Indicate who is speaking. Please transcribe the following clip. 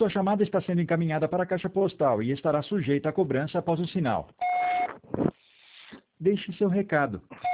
Speaker 1: Sua chamada está sendo encaminhada para a caixa postal e estará sujeita à cobrança após o sinal. Deixe seu recado.